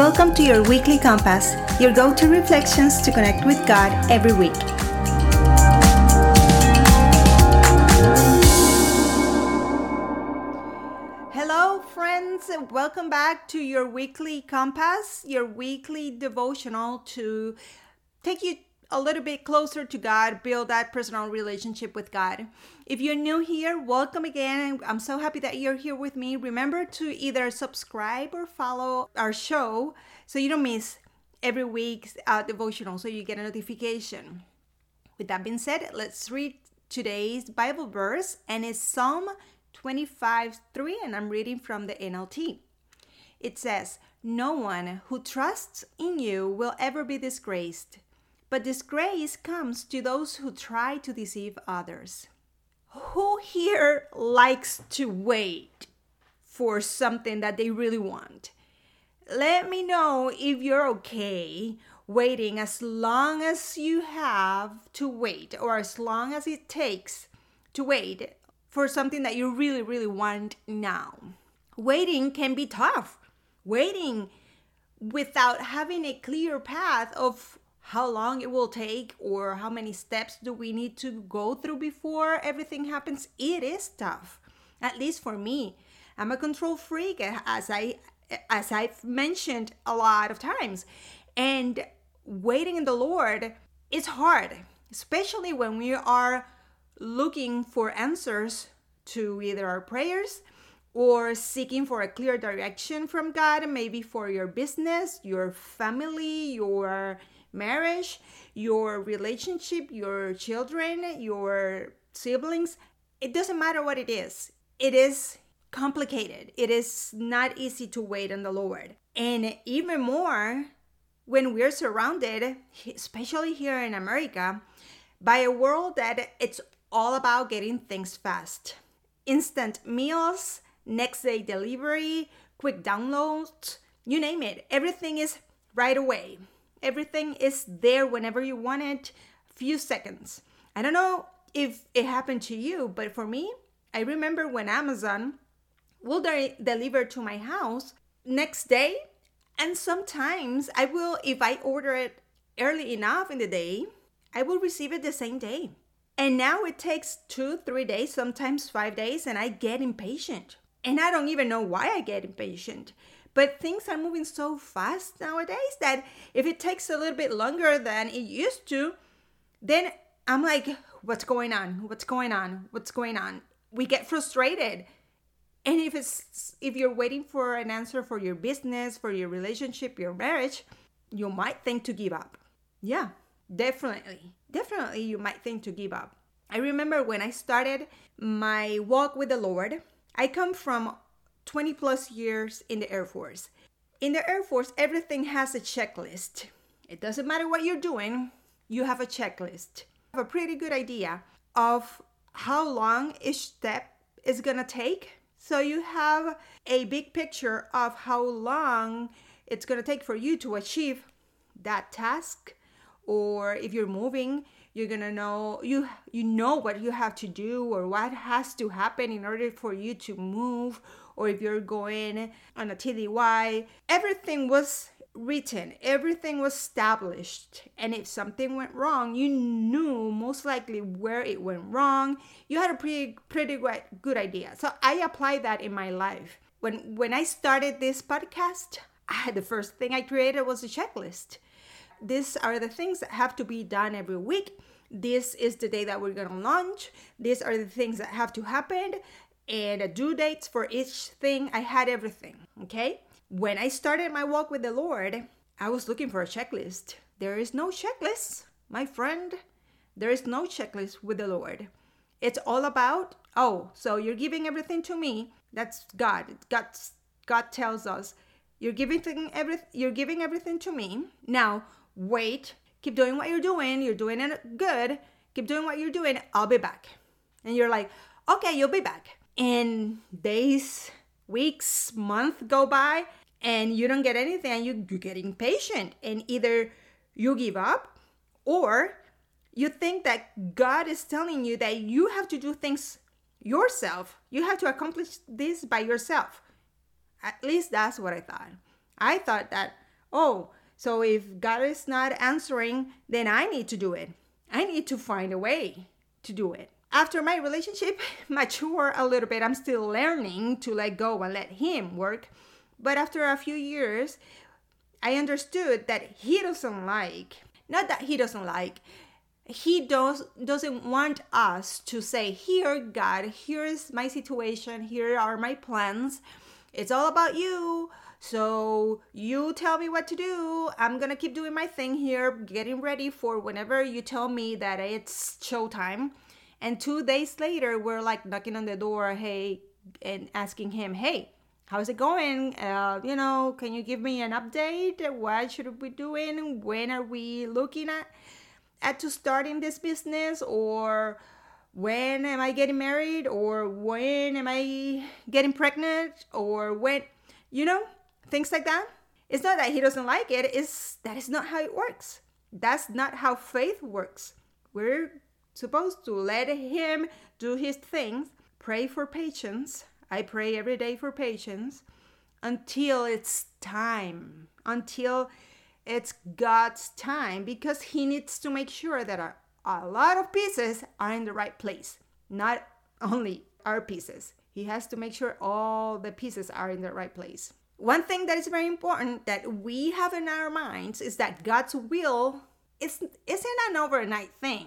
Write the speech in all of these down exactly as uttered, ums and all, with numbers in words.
Welcome to your weekly compass, your go-to reflections to connect with God every week. Hello, friends, and welcome back to your weekly compass, your weekly devotional to take you a little bit closer to God, build that personal relationship with God. If you're new here, welcome again. I'm so happy that you're here with me. Remember to either subscribe or follow our show so you don't miss every week's uh, devotional, so you get a notification. With that being said, let's read today's Bible verse, and it's Psalm twenty-five three, and I'm reading from the N L T. It says, "No one who trusts in you will ever be disgraced. But disgrace comes to those who try to deceive others." Who here likes to wait for something that they really want? Let me know if you're okay waiting as long as you have to wait, or as long as it takes to wait for something that you really, really want now. Waiting can be tough. Waiting without having a clear path of how long it will take or how many steps do we need to go through before everything happens, it is tough. At least for me. I'm a control freak, as I as I've mentioned a lot of times. And waiting in the Lord is hard, especially when we are looking for answers to either our prayers or seeking for a clear direction from God, maybe for your business, your family, your marriage, your relationship, your children, your siblings. It doesn't matter what it is. It is complicated. It is not easy to wait on the Lord. And even more when we're surrounded, especially here in America, by a world that it's all about getting things fast. Instant meals, next day delivery, quick downloads, you name it. Everything is right away. Everything is there whenever you want it, few seconds. I don't know if it happened to you, but for me, I remember when Amazon will de- deliver to my house next day. And sometimes I will, if I order it early enough in the day, I will receive it the same day. And now it takes two, three days, sometimes five days, and I get impatient. And I don't even know why I get impatient. But things are moving so fast nowadays that if it takes a little bit longer than it used to, then I'm like, what's going on? What's going on? What's going on? We get frustrated. And if it's if you're waiting for an answer for your business, for your relationship, your marriage, you might think to give up. Yeah, definitely. Definitely you might think to give up. I remember when I started my walk with the Lord, I come from twenty plus years in the Air Force. In the Air Force, everything has a checklist. It doesn't matter what you're doing, you have a checklist. You have a pretty good idea of how long each step is gonna take. So you have a big picture of how long it's gonna take for you to achieve that task. Or if you're moving, you're gonna know you you know what you have to do or what has to happen in order for you to move. Or if you're going on a T D Y, everything was written, everything was established. And if something went wrong, you knew most likely where it went wrong. You had a pretty pretty good idea. So I applied that in my life. When when I started this podcast, I, the first thing I created was a checklist. These are the things that have to be done every week. This is the day that we're going to launch. These are the things that have to happen. And the due dates for each thing. I had everything, okay? When I started my walk with the Lord, I was looking for a checklist. There is no checklist, my friend. There is no checklist with the Lord. It's all about, oh, so you're giving everything to me. That's God. God, God tells us, you're giving everything, you're giving everything to me. Now, wait, keep doing what you're doing. You're doing it good. Keep doing what you're doing. I'll be back. And you're like, okay, you'll be back. And days, weeks, months go by and you don't get anything and you, you get impatient. And either you give up or you think that God is telling you that you have to do things yourself. You have to accomplish this by yourself. At least that's what I thought. I thought that, Oh, so if God is not answering, then I need to do it. I need to find a way to do it. After my relationship matured a little bit, I'm still learning to let go and let Him work. But after a few years, I understood that He doesn't like, not that He doesn't like, He does, doesn't want us to say, here, God, here is my situation, here are my plans. It's all about you. So you tell me what to do. I'm going to keep doing my thing here, getting ready for whenever you tell me that it's showtime. And two days later, we're like knocking on the door, hey, and asking Him, hey, how's it going? Uh, you know, can you give me an update? What should we be doing? When are we looking at, at to starting this business? Or when am I getting married? Or when am I getting pregnant? Or when, you know, things like that. It's not that He doesn't like it. It's that is not how it works. That's not how faith works. We're supposed to let Him do His things. Pray for patience. I pray every day for patience until it's time, until it's God's time, because He needs to make sure that a, a lot of pieces are in the right place, not only our pieces. He has to make sure all the pieces are in the right place. One thing that is very important that we have in our minds is that God's will is, isn't an overnight thing.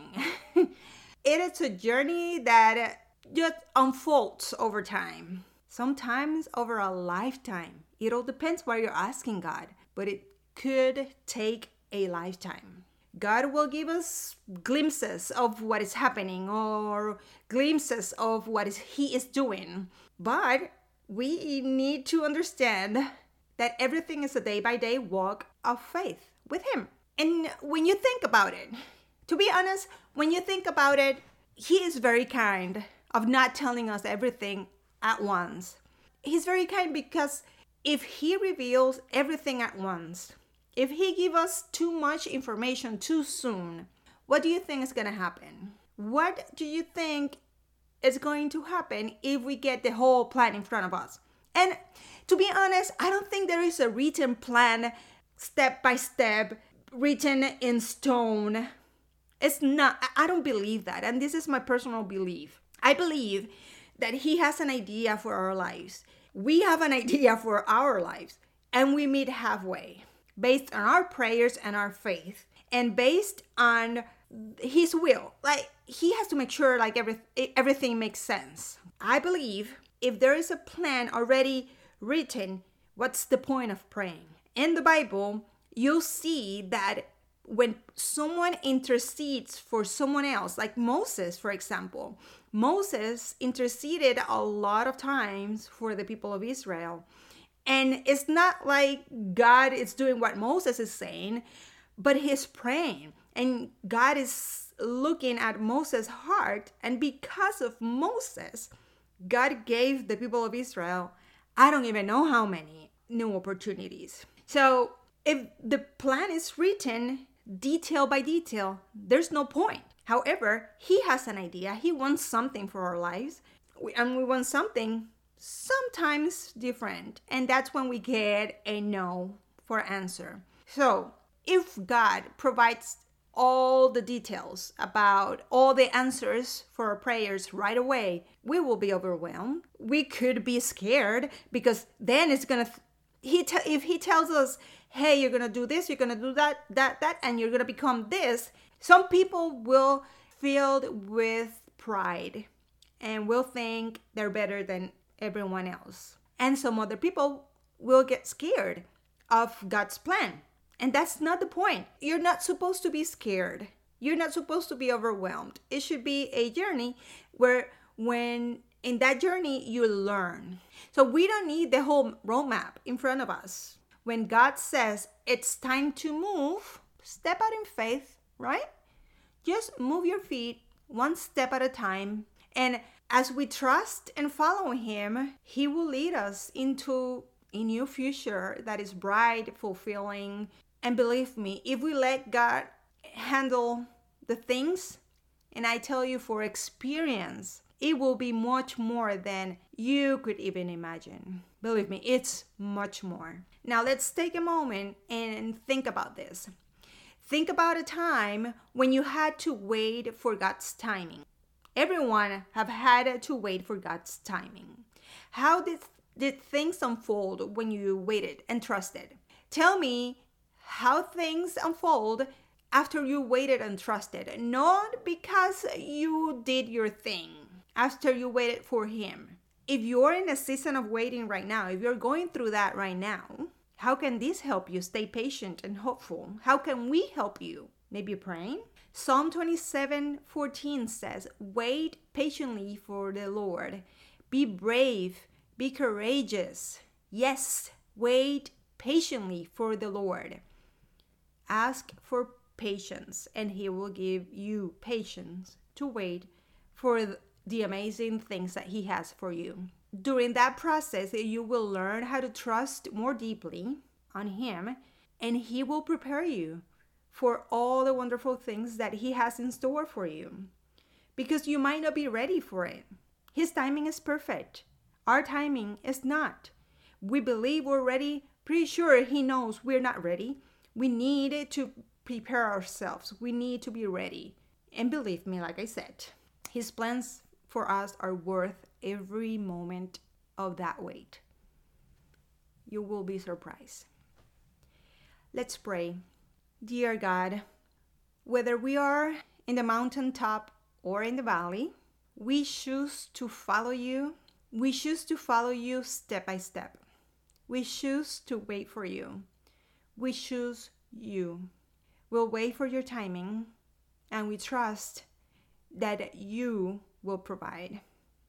It is a journey that just unfolds over time, sometimes over a lifetime. It all depends what you're asking God, but it could take a lifetime. God will give us glimpses of what is happening or glimpses of what is, He is doing, but we need to understand that everything is a day-by-day walk of faith with Him. And when you think about it, to be honest, when you think about it, He is very kind of not telling us everything at once. He's very kind because if He reveals everything at once, if He gives us too much information too soon, what do you think is going to happen? What do you think is going to happen if we get the whole plan in front of us? And to be honest, I don't think there is a written plan, step by step, written in stone. It's not, I don't believe that. And this is my personal belief. I believe that He has an idea for our lives. We have an idea for our lives. And we meet halfway based on our prayers and our faith. And based on His will. Like, He has to make sure like every, everything makes sense. I believe if there is a plan already written, what's the point of praying? In the Bible, you'll see that when someone intercedes for someone else, like Moses, for example, Moses interceded a lot of times for the people of Israel. And it's not like God is doing what Moses is saying, but He's praying. And God is looking at Moses' heart. And because of Moses, God gave the people of Israel, I don't even know how many new opportunities. So if the plan is written detail by detail, there's no point. However, He has an idea. He wants something for our lives. And we want something sometimes different. And that's when we get a no for answer. So if God provides all the details about all the answers for our prayers right away, we will be overwhelmed. We could be scared because then it's gonna he te- if He tells us, hey, you're gonna do this, you're gonna do that, that, that, and you're gonna become this, some people will filled with pride and will think they're better than everyone else. And some other people will get scared of God's plan. And that's not the point. You're not supposed to be scared. You're not supposed to be overwhelmed. It should be a journey where when in that journey you learn. So we don't need the whole roadmap in front of us. When God says it's time to move, step out in faith, right? Just move your feet one step at a time. And as we trust and follow Him, He will lead us into a new future that is bright, fulfilling. And believe me, if we let God handle the things, and I tell you for experience, it will be much more than you could even imagine. Believe me, it's much more. Now let's take a moment and think about this. Think about a time when you had to wait for God's timing. Everyone have had to wait for God's timing. How did, did things unfold when you waited and trusted? Tell me how things unfold after you waited and trusted. Not because you did your thing, after you waited for Him. If you're in a season of waiting right now, if you're going through that right now, how can this help you stay patient and hopeful? How can we help you? Maybe praying? Psalm twenty-seven fourteen says, wait patiently for the Lord. Be brave, be courageous. Yes, wait patiently for the Lord. Ask for patience, and He will give you patience to wait for the amazing things that He has for you. During that process, you will learn how to trust more deeply on Him, and He will prepare you for all the wonderful things that He has in store for you, because you might not be ready for it. His timing is perfect. Our timing is not. We believe we're ready. Pretty sure He knows we're not ready. We need to prepare ourselves. We need to be ready. And believe me, like I said, His plans for us are worth every moment of that wait. You will be surprised. Let's pray. Dear God, whether we are in the mountaintop or in the valley, we choose to follow You. We choose to follow You step by step. We choose to wait for You. We choose You. We'll wait for Your timing, and we trust that You will provide.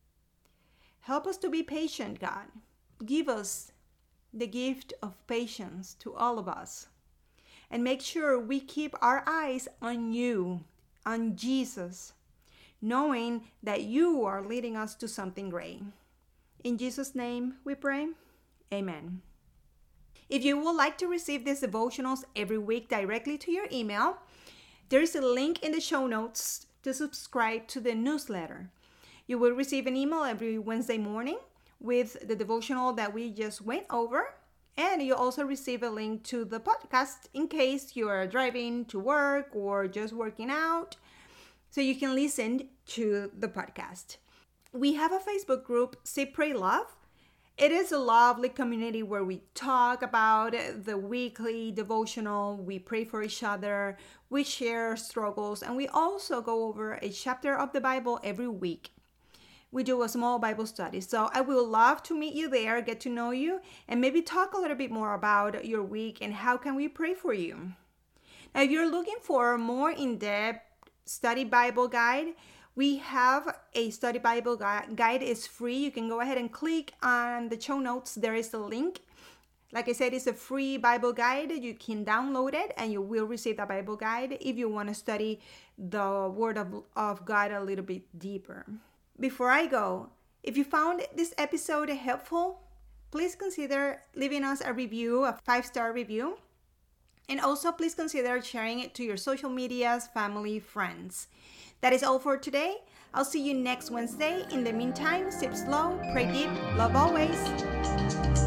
Help us to be patient, God. Give us the gift of patience to all of us. And make sure we keep our eyes on You, on Jesus, knowing that You are leading us to something great. In Jesus' name we pray. Amen. If you would like to receive these devotionals every week directly to your email, there is a link in the show notes to subscribe to the newsletter. You will receive an email every Wednesday morning with the devotional that we just went over. And you also receive a link to the podcast in case you are driving to work or just working out, so you can listen to the podcast. We have a Facebook group, Sip, Pray, Love. It is a lovely community where we talk about the weekly devotional, we pray for each other, we share struggles, and we also go over a chapter of the Bible every week. We do a small Bible study. So I would love to meet you there, get to know you, and maybe talk a little bit more about your week and how can we pray for you. Now, if you're looking for a more in-depth study Bible guide, we have a study Bible guide. It's free. You can go ahead and click on the show notes. There is a link. Like I said, it's a free Bible guide. You can download it and you will receive the Bible guide if you want to study the Word of, of God a little bit deeper. Before I go, if you found this episode helpful, please consider leaving us a review, a five-star review. And also please consider sharing it to your social medias, family, friends. That is all for today. I'll see you next Wednesday. In the meantime, sip slow, pray deep, love always.